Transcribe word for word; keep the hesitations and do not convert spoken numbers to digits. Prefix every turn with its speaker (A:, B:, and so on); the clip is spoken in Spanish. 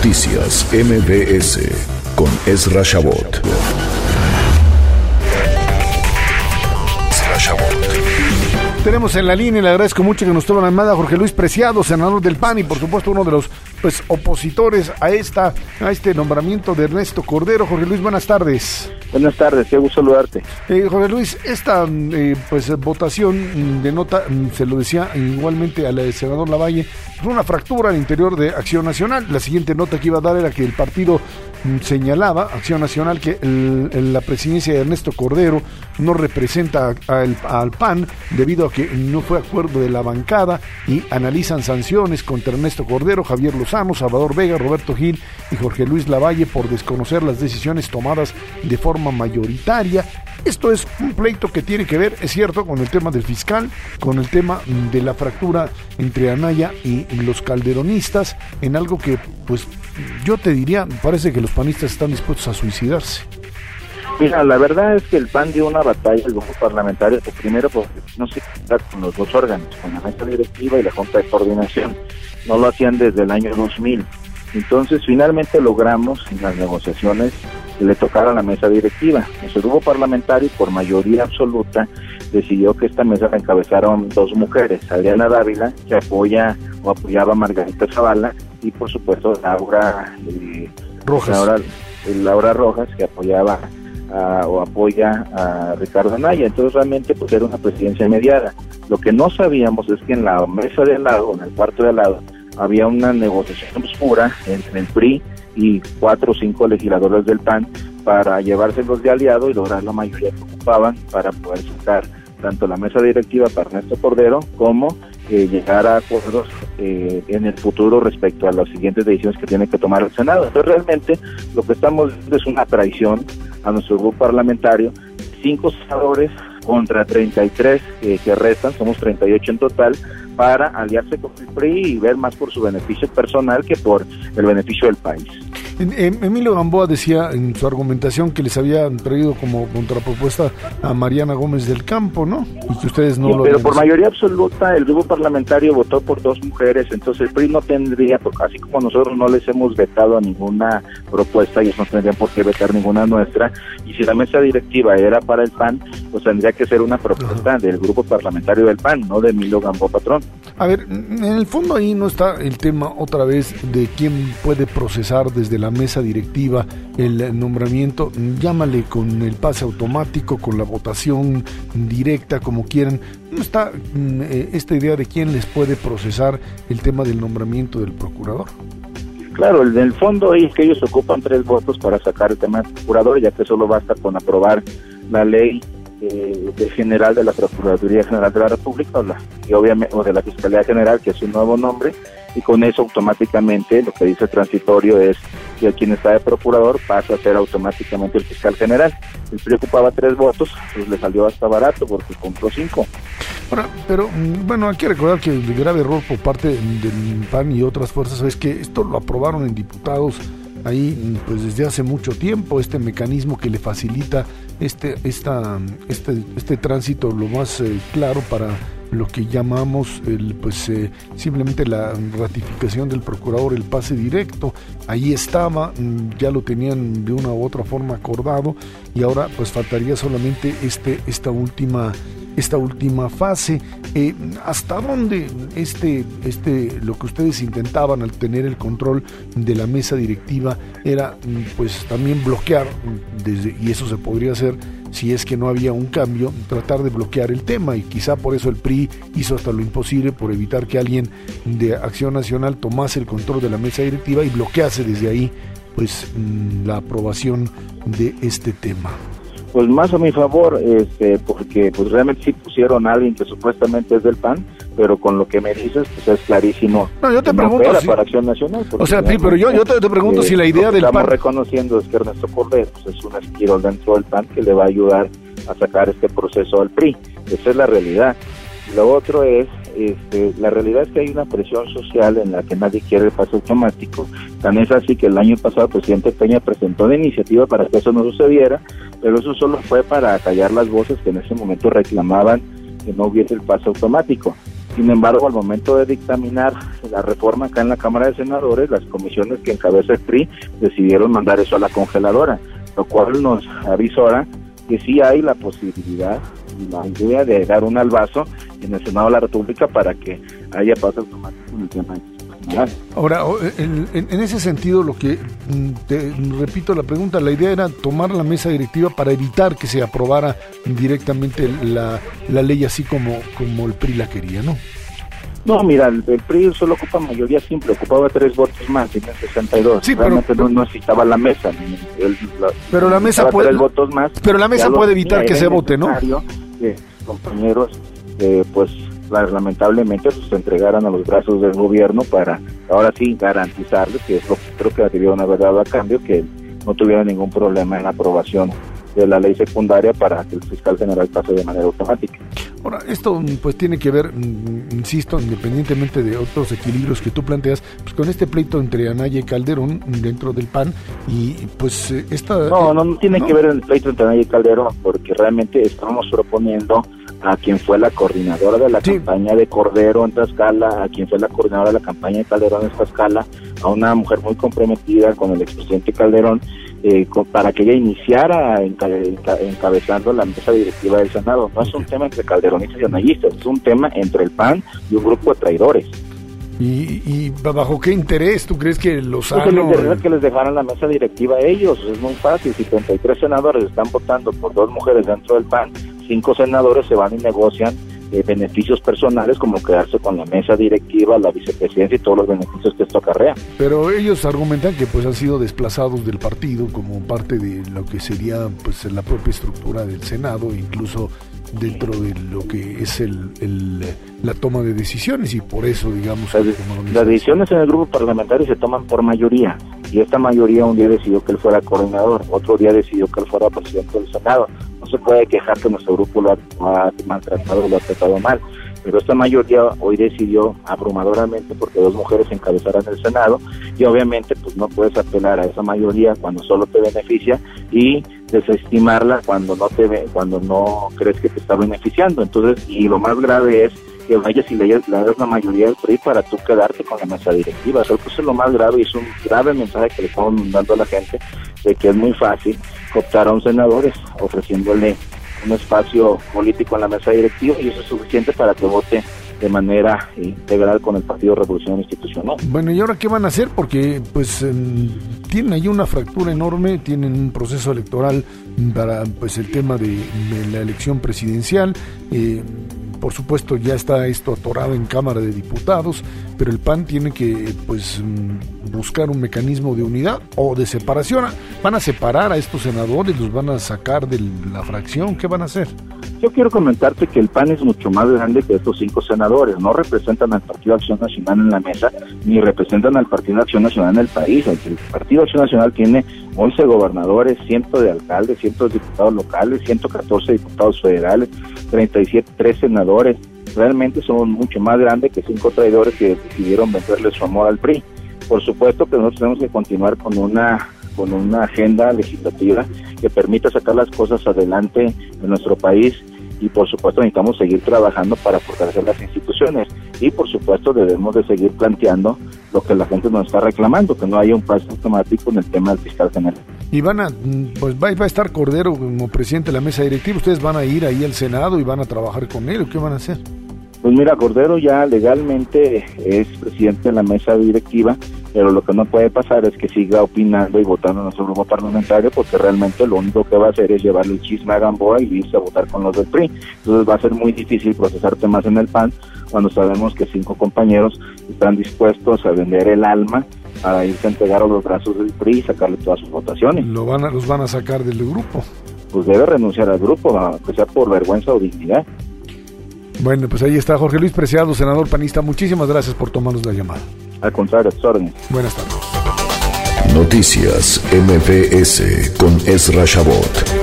A: Noticias M B S con Ezra Shabot. Ezra Shabot.
B: Tenemos en la línea, y le agradezco mucho que nos tome la llamada, Jorge Luis Preciado, senador del P A N y por supuesto uno de los pues opositores a esta a este nombramiento de Ernesto Cordero. Jorge Luis, buenas tardes.
C: Buenas tardes, qué gusto saludarte.
B: Eh, Jorge Luis, esta eh, pues votación denota, se lo decía igualmente al senador Lavalle, una fractura al interior de Acción Nacional. La siguiente nota que iba a dar era que el partido señalaba, Acción Nacional, que el, el, la presidencia de Ernesto Cordero no representa al, al P A N debido a que no fue acuerdo de la bancada y analizan sanciones contra Ernesto Cordero, Javier Lozano, Salvador Vega, Roberto Gil y Jorge Luis Lavalle por desconocer las decisiones tomadas de forma mayoritaria. Esto es un pleito que tiene que ver, es cierto, con el tema del fiscal, con el tema de la fractura entre Anaya y los calderonistas, en algo que, pues, yo te diría, parece que los panistas están dispuestos a suicidarse.
C: Mira, la verdad es que el P A N dio una batalla al grupo parlamentario, pues, primero porque no se contacta con los dos órganos, con la mesa directiva y la junta de coordinación. No lo hacían desde el año dos mil. Entonces, finalmente logramos en las negociaciones que le tocara a la mesa directiva. Nuestro grupo parlamentario, por mayoría absoluta, decidió que esta mesa la encabezaron dos mujeres, Adriana Dávila, que apoya o apoyaba a Margarita Zavala, y por supuesto Laura eh,
B: Rojas.
C: Laura, eh, Laura Rojas, que apoyaba a, o apoya a Ricardo Anaya. Entonces realmente pues era una presidencia mediada. Lo que no sabíamos es que en la mesa de al lado, en el cuarto de al lado, había una negociación oscura entre el P R I y cuatro o cinco legisladores del P A N para llevárselos de aliado y lograr la mayoría que ocupaban para poder sacar tanto la mesa directiva para Ernesto Cordero como eh, llegar a acuerdos eh, en el futuro respecto a las siguientes decisiones que tiene que tomar el Senado. Entonces realmente lo que estamos viendo es una traición a nuestro grupo parlamentario, cinco senadores contra treinta y tres eh, que restan, somos treinta y ocho en total, para aliarse con el P R I y ver más por su beneficio personal que por el beneficio del país.
B: Emilio Gamboa decía en su argumentación que les habían traído como contrapropuesta a Mariana Gómez del Campo, ¿no? Y que ustedes no
C: sí,
B: lo...
C: Pero por mayoría absoluta el grupo parlamentario votó por dos mujeres, entonces el P R I no tendría, así como nosotros no les hemos vetado a ninguna propuesta, ellos no tendrían por qué vetar ninguna nuestra, y si la mesa directiva era para el P A N, pues tendría que ser una propuesta del grupo parlamentario del P A N, no de Emilio Gamboa Patrón.
B: A ver, en el fondo ahí no está el tema otra vez de quién puede procesar desde la mesa directiva el nombramiento, llámale con el pase automático, con la votación directa, como quieran. No está eh, esta idea de quién les puede procesar el tema del nombramiento del procurador.
C: Claro, en el fondo es que ellos ocupan tres votos para sacar el tema del procurador, ya que solo basta con aprobar la ley eh, de general de la Procuraduría General de la República o, la, y obviamente, o de la Fiscalía General, que es un nuevo nombre, y con eso automáticamente lo que dice el transitorio es que a quien está de procurador pasa a ser automáticamente el fiscal general. El P R I ocupaba tres votos, pues le salió hasta barato porque compró cinco.
B: Ahora, pero bueno, hay que recordar que el grave error por parte del P A N y otras fuerzas es que esto lo aprobaron en diputados ahí pues desde hace mucho tiempo, este mecanismo que le facilita este esta este este tránsito lo más eh, claro para lo que llamamos el pues eh, simplemente la ratificación del procurador, el pase directo. Ahí estaba, ya lo tenían de una u otra forma acordado y ahora pues faltaría solamente este esta última esta última fase. Eh, ¿Hasta dónde este, este, lo que ustedes intentaban al tener el control de la mesa directiva era pues también bloquear, desde, y eso se podría hacer si es que no había un cambio, tratar de bloquear el tema, y quizá por eso el P R I hizo hasta lo imposible por evitar que alguien de Acción Nacional tomase el control de la mesa directiva y bloquease desde ahí pues la aprobación de este tema?
C: Pues más a mi favor, este, porque pues realmente sí pusieron a alguien que supuestamente es del P A N, pero con lo que me dices pues es clarísimo.
B: No, yo te
C: no
B: pregunto si...
C: para Acción Nacional.
B: O sea, sí, pero yo, yo te, te pregunto eh, si la idea del P A N...
C: Estamos reconociendo es que Ernesto Cordero pues, es un esquirol dentro del P A N que le va a ayudar a sacar este proceso al P R I. Esa es la realidad. Lo otro es, este, la realidad es que hay una presión social en la que nadie quiere el pase automático. Tan es así que el año pasado el presidente Peña presentó una iniciativa para que eso no sucediera, pero eso solo fue para callar las voces que en ese momento reclamaban que no hubiese el pase automático. Sin embargo, al momento de dictaminar la reforma acá en la Cámara de Senadores, las comisiones que encabeza el P R I decidieron mandar eso a la congeladora, lo cual nos avisora que sí hay la posibilidad y la idea de dar un albazo en el Senado de la República para que haya paz automático en el tema de
B: Ahora, en, en ese sentido, lo que te repito la pregunta, la idea era tomar la mesa directiva para evitar que se aprobara directamente la, la ley así como, como el P R I la quería, ¿no?
C: No, mira, el, el P R I solo ocupa mayoría simple, ocupaba tres votos más, tenía sesenta y dos.
B: Sí,
C: realmente
B: pero,
C: no, no necesitaba la mesa. El, la,
B: pero la mesa puede,
C: tres votos más,
B: pero la mesa puede evitar que se vote, ¿no?
C: Que compañeros, eh, pues lamentablemente pues, se entregaran a los brazos del gobierno para ahora sí garantizarles, que es lo que creo que debieron haber dado a cambio, que no tuviera ningún problema en la aprobación de la ley secundaria para que el fiscal general pase de manera automática.
B: Ahora, esto pues tiene que ver, insisto, independientemente de otros equilibrios que tú planteas, pues con este pleito entre Anaya y Calderón dentro del P A N, y pues esta...
C: No, no, no tiene no. que ver el pleito entre Anaya y Calderón, porque realmente estamos proponiendo a quien fue la coordinadora de la sí. campaña de Cordero en Tlaxcala, a quien fue la coordinadora de la campaña de Calderón en Tlaxcala, a una mujer muy comprometida con el expresidente Calderón, eh, con, para que ella iniciara enca, enca, encabezando la mesa directiva del Senado. No es un tema entre calderonistas y anayistas, es un tema entre el P A N y un grupo de traidores.
B: ¿Y, y bajo qué interés tú crees que los
C: pues el interés es que les dejaran la mesa directiva a ellos? Es muy fácil, si treinta y tres senadores están votando por dos mujeres dentro del P A N, cinco senadores se van y negocian eh, beneficios personales como quedarse con la mesa directiva, la vicepresidencia y todos los beneficios que esto acarrea.
B: Pero ellos argumentan que pues han sido desplazados del partido como parte de lo que sería pues la propia estructura del Senado, incluso dentro de lo que es el, el la toma de decisiones, y por eso digamos
C: las, las decisiones en el grupo parlamentario se toman por mayoría, y esta mayoría un día decidió que él fuera coordinador, otro día decidió que él fuera presidente del Senado. No se puede quejar que nuestro grupo lo ha, lo ha maltratado, lo ha tratado mal, pero esta mayoría hoy decidió abrumadoramente porque dos mujeres encabezaran el Senado, y obviamente pues no puedes apelar a esa mayoría cuando solo te beneficia y desestimarla cuando no te cuando no crees que te está beneficiando. Entonces, y lo más grave es que vayas y le das la mayoría del P R I para tú quedarte con la mesa directiva. Eso es lo más grave, y es un grave mensaje que le estamos dando a la gente de que es muy fácil cooptar a un senador ofreciéndole un espacio político en la mesa directiva, y eso es suficiente para que vote de manera integral con el Partido Revolución Institucional.
B: Bueno, ¿y ahora qué van a hacer? Porque pues eh, tienen ahí una fractura enorme, tienen un proceso electoral para pues el tema de, de la elección presidencial, eh, por supuesto ya está esto atorado en Cámara de Diputados, pero el P A N tiene que pues buscar un mecanismo de unidad o de separación. ¿Van a separar a estos senadores? ¿Los van a sacar de la fracción? ¿Qué van a hacer?
C: Yo quiero comentarte que el P A N es mucho más grande que estos cinco senadores. No representan al Partido Acción Nacional en la mesa, ni representan al Partido Acción Nacional en el país. El Partido Acción Nacional tiene once gobernadores, ciento de alcaldes, ciento de diputados locales, ciento catorce diputados federales, treinta y siete, tres senadores. Realmente son mucho más grandes que cinco traidores que decidieron venderle su amor al P R I. Por supuesto que nosotros tenemos que continuar con una con una agenda legislativa que permita sacar las cosas adelante en nuestro país, y por supuesto necesitamos seguir trabajando para fortalecer las instituciones, y por supuesto debemos de seguir planteando lo que la gente nos está reclamando, que no haya un paso automático en el tema del fiscal general.
B: Y van a, pues va, va a estar Cordero como presidente de la mesa directiva, ¿ustedes van a ir ahí al Senado y van a trabajar con él o qué van a hacer?
C: Pues mira, Cordero ya legalmente es presidente de la mesa directiva, pero lo que no puede pasar es que siga opinando y votando en nuestro grupo parlamentario, porque realmente lo único que va a hacer es llevarle el chisme a Gamboa y irse a votar con los del P R I. Entonces va a ser muy difícil procesar temas en el P A N cuando sabemos que cinco compañeros están dispuestos a vender el alma para irse a entregar a los brazos del P R I y sacarle todas sus votaciones.
B: Lo van a, los van a sacar del grupo.
C: Pues debe renunciar al grupo, aunque sea por vergüenza o dignidad.
B: Bueno, pues ahí está Jorge Luis Preciado, senador panista. Muchísimas gracias por tomarnos la llamada.
C: Al contrario, a tus órdenes.
B: Buenas tardes.
A: Noticias M V S con Ezra Shabot.